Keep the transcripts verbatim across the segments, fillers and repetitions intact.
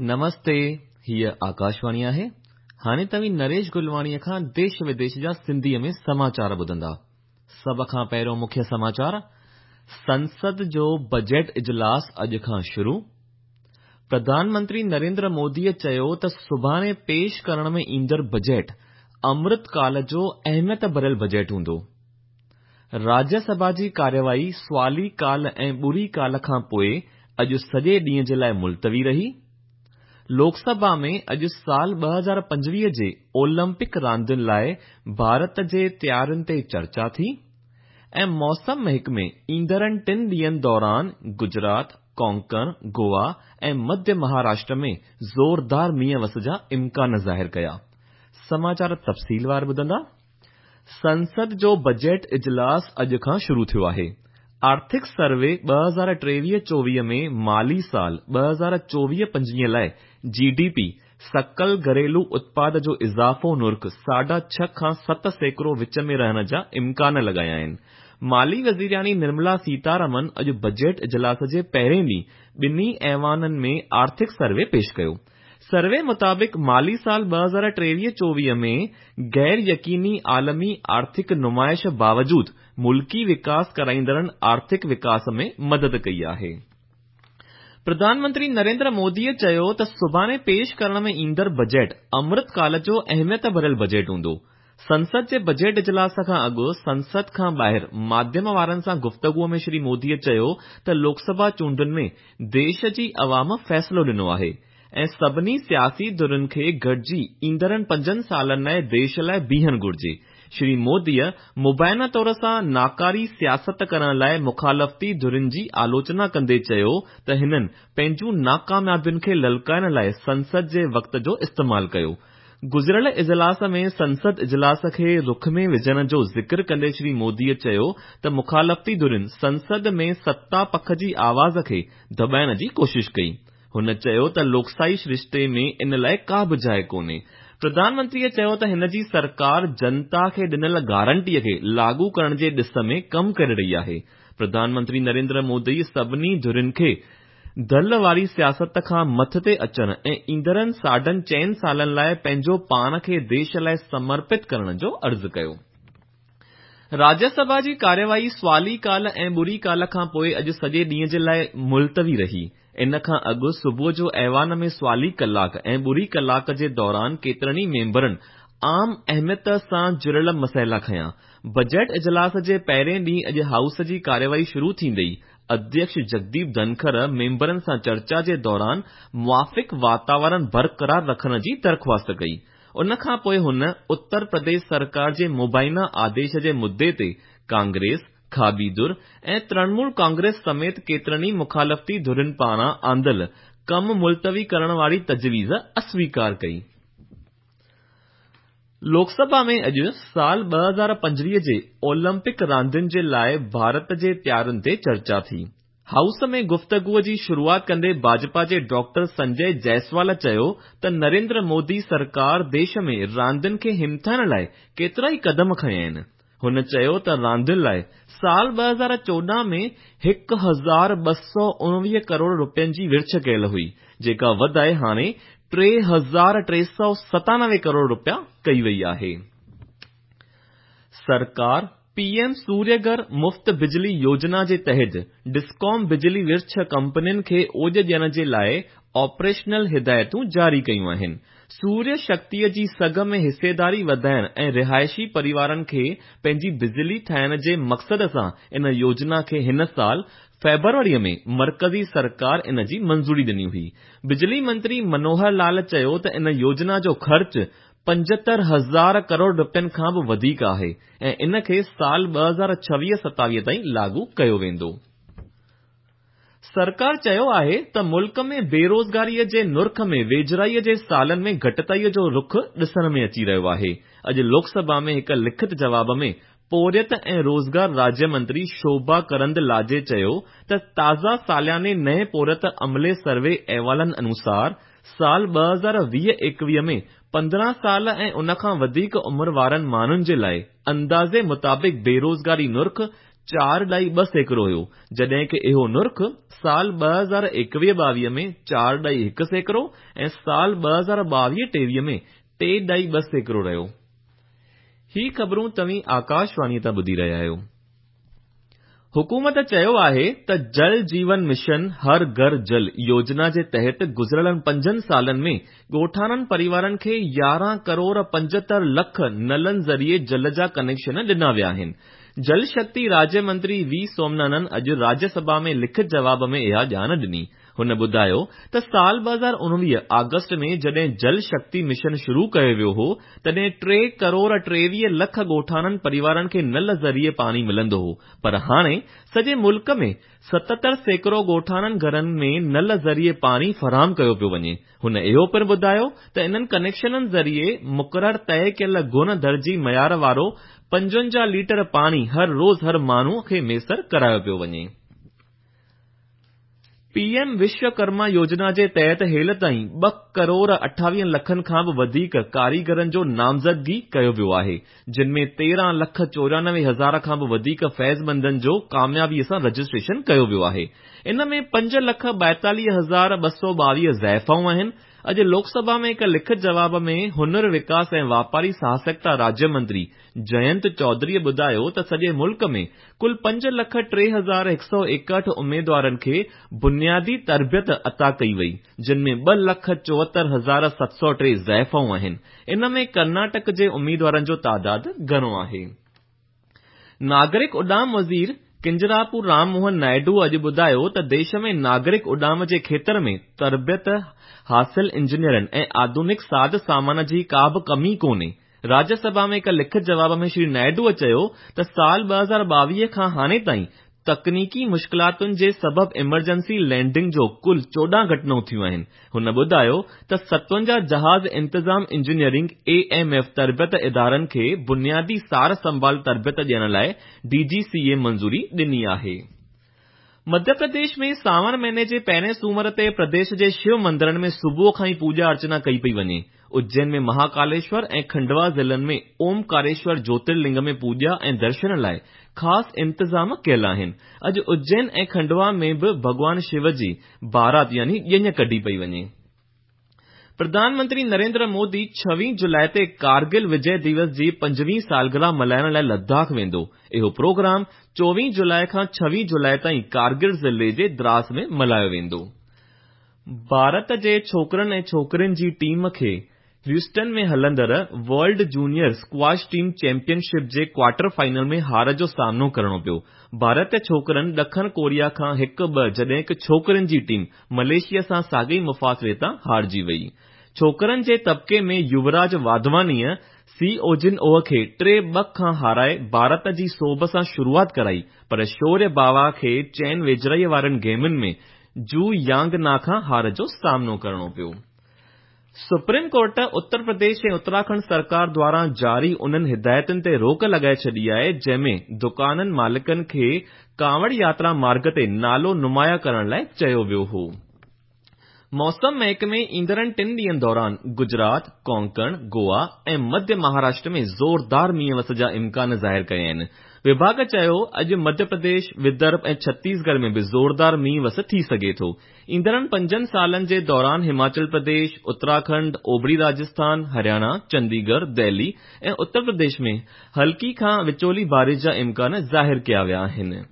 नमस्ते, हीअ आकाशवाणी आहे। हाणे तव्हीं नरेश गुलवाणीअ खां देश विदेश जा सिंधीअ में समाचार ॿुधंदा। सभ खां पहिरियों मुख्य समाचार। संसद जो बजट इजलास अॼु खां शुरू। प्रधानमंत्री नरेंद्र मोदीअ चयो त सुभाणे पेश करण में ईंदड़ बजट अमृत काल जो अहमियत भरियल बजट हूंदो। राज्यसभा जी कार्यवाही सुवाली काल ऐं ॿुड़ी काल खां पोइ अॼु सॼे ॾींहं जे लाइ मुलतवी रही। लोकसभा में अॼु साल ॿ हज़ार पंजवीह जे ओलंपिक रांदियुनि लाइ भारत जे तयारियुनि ते चर्चा थी। ऐं मौसम महकमे ईंदड़नि टिनि ॾींहनि दौरान गुजरात, कोंकण, गोवा ऐं मध्य महाराष्ट्र में ज़ोरदार मींहं वस जा इम्कान ज़ाहिर कया। समाचार तफ़सीलवार ॿुधंदा। संसद जो बजट इजलास अॼु खां शुरू थियो आहे। आर्थिक सर्वे ॿ हज़ार टेवीह चोवीह में माली साल ॿ हज़ार चोवीह पंजवीह लाइ जीडीपी सकल घरेलू उत्पाद जो इज़ाफ़ो नुर्ख साढा छह खां सत सैकड़ो विच में रहण जा इम्कान लॻाया आहिनि। माली वज़ीरानी निर्मला सीतारमन अॼु बजट इजलास जे पहिरें ॾींहुं ॿिन्ही ऐवाननि में आर्थिक सर्वे पेश कयो। सर्वे मुताबिक़ माली साल ॿ हज़ार टेवीह चोवीह में गैर यकीनी आलमी आर्थिक नुमाइश बावजूदि मुल्की विकास कराईंदड़नि आर्थिक विकास में मदद कई आहे। प्रधानमंत्री नरेंद्र मोदीअ चयो त सुभाणे पेश करण में ईंदड़ बजट अमृत काल जो अहमियत भरियल बजट हूंदो। संसद जे बजट इजलास खां अॻु संसद खां ॿाहिरि माध्यम वारनि सां गुफ़्तगूअ में श्री मोदीअ चयो त लोकसभा चूंडुनि में देश जी अवाम फ़ैसिलो ॾिनो आहे ऐं सभिनी सियासी धुरियुनि खे गॾिजी ईंदड़नि पंजनि सालनि लाइ देश लाइ बीहण घुर्जे। श्री मोदीअ मुबैना तौर सां नाकारी सियासत करण लाइ मुखालफ़ती धुरियुनि जी आलोचना कंदे चयो त हिननि पंहिंजूं नाकामयाबियुनि खे ललकाइण लाइ संसद जे वक़्त जो इस्तेमाल कयो। गुज़िरियल इजलास में संसद इजलास खे रुख में विझण जो ज़िक्र कंदे श्री मोदीअ चयो त मुखालफ़ती धुरियुनि संसद में सत्ता पक्ष जी आवाज़ खे दॿाइण जी कोशिश कई। हुन चयो त लोकशाही रिश्ते में इन लाइ का बि जाइ कोन्हे। प्रधानमंत्रीअ चयो त हिन जी सरकार जनता खे ॾिनल गारंटीअ खे लागू करण जे ॾिस में कमु करे रही आहे। प्रधानमंत्री नरेंद्र मोदी सभिनी धुरियुनि खे दल वारी सियासत खां मथे अचण ऐं ईंदड़नि साढनि चइनि सालनि लाइ पंहिंजो पाण खे देश लाइ समर्पित करण जो अर्ज़ु कयो। राज्यसभा जी कार्यवाही सुवाली काल ऐं ॿुड़ी काल खां पोइ अॼु सॼे ॾींहं जे लाइ मुलतवी रही। इन खां अॻु सुबुह जो ऐवान में सुवाली कलाक ऐं ॿुड़ी कलाक जे दौरान केतिरनि ई मेंबरनि आम अहमियत सां जुड़ियल मसइला खयां। बजट इजलास जे पहिरें ॾींहुं अॼु हाउस जी कार्यवाही शुरू थींदे ई अध्यक्ष जगदीप धनखड़ मेंबरनि सां चर्चा जे दौरान मुवाफ़िक़ वातावरण बरक़रार रखण जी दरख़्वास्त कई। उन खां पोइ हुन उत्तर प्रदेश सरकार जे मुबैना आदेश जे मुद्दे ते कांग्रेस, खाबीदुर ऐं तृणमूल कांग्रेस समेत केतिरनि ई मुखालफ़ती धुरियुनि पारां आंदल कम मुलतवी करण वारी तजवीज़ अस्वीकार कई। लोकसभा में अॼु साल ॿ हज़ार पंजवीह जे ओलंपिक रांदियुनि जे लाइ भारत जे तयारियुनि ते चर्चा थी। हाउस में गुफ़्तगूअ जी शुरूआत कंदे भाजपा जे डॉक्टर संजय जायसवाल चयो त नरेंद्र मोदी सरकार देश में रांदियुनि खे हिमथाइण लाइ केतिरा ई क़दम खंया आहिनि। हुन चयो त रांदियुनि लाइ साल ॿ हज़ार चोॾहं में हिकु हज़ार ॿ सौ उणिवीह करोड़ रुपयनि जी विर्छ कयल हुई, जेका वधाए हाणे टे हज़ार टे सौ सतानवे करोड़ रुपया कई वई आहे। सरकार पीएम सूर्यघर मुफ़्त बिजली योजना जे तहत डिस्कॉम बिजली विर्छ कंपनियुनि खे ओज ॾियण जे लाइ ऑपरेशनल हिदायतूं जारी कयूं आहिनि। सूर्य शक्तिअ जी सघ में हिसेदारी वधाइण ऐं रिहायशी परिवारनि खे पंहिंजी बिजली ठाहिण जे मक़सद सां इन योजना खे हिन साल फेबरवरीअ में मर्कज़ी सरकार इन जी मंज़ूरी ॾिनी हुई। बिजली मंत्री मनोहर लाल चयो त इन योजना जो ख़र्च पंजहतरि हज़ार करोड़ रुपयनि खां बि वधीक आहे ऐं इन खे साल ॿ हज़ार छवीह सतावीह ताईं लागू कयो वेंदो। सरकार चयो आहे त मुल्क में बेरोज़गारीअ जे नुर्ख में वेझराईअ जे सालनि में घटिताईअ जो रुख ॾिसण में अची रहियो आहे। अॼु लोकसभा में हिक लिखित जवाब में पोरियत ऐं रोज़गार राज्य मंत्री शोभा करंदलाजे चयो त ताज़ा सालियाने नए पोरियत अमले सर्वे अहवालनि अनुसार साल ॿ हज़ार वीह एकवीह में पंद्रहं साल ऐं उन खां वधीक उमिरि वारनि माण्हुनि जे लाइ अंदाज़े मुताबिक़ बेरोज़गारी नुर्ख चार ॾाई ॿ सैकड़ो हुयो, जॾहिं कि इहो नुर्ख साल ॿ हज़ार एकवीह ॿावीह में चार ॾाई हिकु सैकड़ो ऐं साल ॿ हज़ार ॿावीह टेवीह में टे ॾाई ॿ सैकड़ो रहियो। ही ख़बरूं तव्हीं आकाशवाणी तां ॿुधी रहिया आहियो। हुकूमत चयो आहे त जल जीवन मिशन हर घर जल योजना जे तहत गुज़िरियल पंजनि सालनि में ॻोठाणनि परिवारनि खे यारहं करोड़ पंजहतरि लख नलनि ज़रिए जल जा कनेक्शन ॾिना विया आहिनि। जल शक्ति राज्य मंत्री वी सोमनाथन अॼु राज्यसभा में लिखित जवाब में इहा ॼाण ॾिनी। हुन ॿुधायो त साल ॿ हज़ार उणिवीह अगस्त में जॾहिं जल शक्ति मिशन शुरू कयो वियो हो, तॾहिं टे करोड़ टेवीह लख ॻोठाणनि परिवारनि खे नल ज़रिए पाणी मिलंदो हो, पर हाणे सॼे मुल्क में सतहतरि सैकड़ो ॻोठाणनि घरनि में नल ज़रिए पाणी फराहम कयो पियो वञे। हुन इहो पिणु ॿुधायो त इन्हनि कनेक्शननि ज़रिए मुक़रर तइ कयल गुण दर्जी मयार वारो पंजवंजाह लीटर पाणी हर रोज़ हर माण्हू खे मैसर करायो पियो वञे। पीएम विश्वकर्मा योजना जे तहत हेल ताईं ॿ करोड़ अठावीह लखनि खां बि वधीक कारीगरनि जो नामज़दगी कयो वियो आहे, जिन में तेरहं लख चोरानवे हज़ार खां बि वधीक फैज़मंदनि जो कामयाबीअ सां रजिस्ट्रेशन कयो वियो आहे। इन में पंज लख ॿाएतालीह हज़ार ॿ सौ ॿावीह ज़ाइफ़ाऊं आहिनि। अॼु लोकसभा में हिक लिखित जवाब में हुनर विकास ऐं वापारी साहसिकता राज्य मंत्री जयंत चौधरीअ ॿुधायो त सॼे मुल्क में कुल पंज लख टे हज़ार हिकु सौ एकहठि उम्मीदवारनि खे बुनियादी तरबियत अता कई वई, जिन में ॿ लख चोहतरि हज़ार सत सौ टे ज़ाइफ़ाऊं आहिनि। इन में कर्नाटक जे उम्मीदवारनि जो तादाद घणो आहे। नागरिक उॾाम वज़ीर किंजरापु राम मोहन नायडू अॼु ॿुधायो त देश में नागरिक उॾाम जे खेत्र में तरबियत हासिल इंजीनियरनि ऐं आधुनिक साध सामान जी का बि कमी कोन्हे। राज्यसभा में हिक लिखित जवाब में श्री नायडूअ चयो त साल ॿ हज़ार ॿावीह खां हाणे ताईं तकनीकी मुश्किलातुनि जे सबबि इमरजेंसी लैंडिंग जो कुल चोॾहं घटनाऊं थियूं आहिनि। हुन ॿुधायो त सतवंजाह जहाज़ इंतज़ाम इंजीनियरिंग ए एम एफ तरबियत इदारनि खे बुनियादी सार संभाल तरबियत ॾियण लाइ डीजीसीए मंज़ूरी ॾिनी आहे। मध्य प्रदेश में सावन महीने जे पहिरें सूमर ते प्रदेश जे शिव मंदिरनि में सुबुह खां ई पूजा अर्चना कई पई वञे। उज्जैन में महाकालेश्वर ऐं खंडवा ज़िलनि में ओमकारेश्वर ज्योतिर्लिंग में पूॼा ऐं दर्शन लाइ ख़ासि इंतज़ाम कयल आहिनि। अॼु उज्जैन ऐं खंडवा में बि भॻवान शिव जी बारात यानी ॼञ कढी पई वञे। प्रधानमंत्री नरेंद्र मोदी छवीह जुलाई ते कारगिल विजय दिवस जी पंजवीह सालगिरह मल्हाइण लाइ लद्दाख वेंदो। इहो प्रोग्राम चोवीह जुलाई खां छवीह जुलाई ताईं कारगिल ज़िले जे द्रास में मल्हायो वेंदो। भारत जे छोकरनि ऐं छोकरियुनि जी टीम खे ह्यूस्टन में हलंदड़ world junior squash team championship जे क्वार्टर फाइनल में हार जो सामनो करणो पियो। भारतीय छोकरनि ॾखण कोरिया खां हिकु ॿ जॾहिं हिकु छोकरियुनि जी टीम मलेशिया सां साॻिए मुफ़ासिले तां हारजी वई। छोकरनि जे तबके में युवराज वाधवानीअ सी ओजिन-ओ खे टे ॿ खां हाराए भारत जी सोभ सां शुरूआत कराई, पर शौर्य बावा खे चइनि वेझराईअ वारनि गेमुनि में जू यांग ना खां हार जो सामनो करणो पियो। सुप्रीम कोर्ट उत्तर प्रदेश ऐं उत्तराखंड सरकार द्वारा जारी उन्हनि हिदायतुनि ते रोक लॻाए छॾी आहे, जंहिंमें दुकाननि मालिकनि खे कांवड़ यात्रा मार्ग ते नालो नुमाया करण लाइ चयो वियो हो। मौसम महकमे ईंदड़नि टिनि ॾींहनि दौरान गुजरात, कोंकण, गोवा ऐं मध्य महाराष्ट्र में ज़ोरदार मींहुं वस जा इम्कान ज़ाहिर कया आहिनि। विभाग चयो अॼु मध्य प्रदेश, विदर्भ ऐं छत्तीसगढ़ में बि ज़ोरदार मींहुं वस थी सघे थो। ईंदड़नि पंजनि सालनि जे दौरान हिमाचल प्रदेश, उत्तराखंड, ओभरी राजस्थान, हरियाणा, चंडीगढ़, दिल्ली ऐं उत्तर प्रदेश में हल्की खां विचोली बारिश जा इम्कान ज़ाहिर कया विया आहिनि।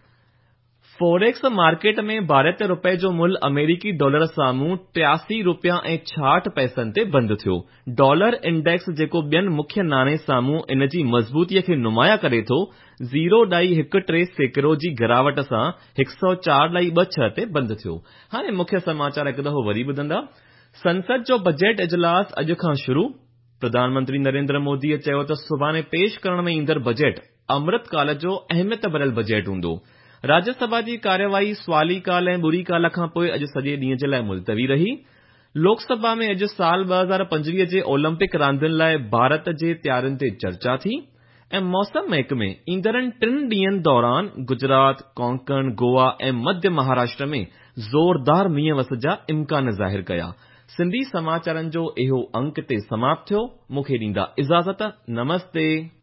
फॉरेक्स मार्केट में भारतीय रुपए जो मुल्ह अमेरिकी डॉलर साम्हूं टियासी रुपया ऐं छाहठि पैसनि ते बंदि थियो। डॉलर इंडेक्स जेको ॿियनि मुख्य नाणे साम्हूं इन जी मज़बूतीअ खे नुमाया करे थो, ज़ीरो ॾाई हिकु टे सैकड़ो जी गिरावट सां हिकु सौ चार ॾाई ॿ छह ते बंदि थियो। हाणे मुख्य समाचार हिकु दफ़ो वरी ॿुधंदा। संसद जो बजट इजलास अॼु खां शुरू। प्रधानमंत्री नरेंद्र मोदीअ चयो त सुभाणे पेश करण में ईंदड़ बजट अमृत काल जो अहमियत भरियल बजट हूंदो। राज्यसभा जी कार्यवाही स्वाली काल ऐं ॿुड़ी काल खां पोइ अॼु सॼे ॾींहं जे लाइ मुलतवी रही। लोकसभा में अॼु साल ॿ हज़ार पंजवीह जे ओलंपिक रांदियुनि लाइ भारत जे तयारियुनि ते चर्चा थी। ऐं मौसम महकमे ईंदड़नि टिनि ॾींहनि दौरान गुजरात, कोंकण, गोवा ऐं मध्य महाराष्ट्र में ज़ोरदार मींहुं वस जा इम्कान ज़ाहिर कया। सिंधी समाचारनि जो इहो अंक ते समाप्त थियो। मूंखे ॾींदा इजाज़त। नमस्ते।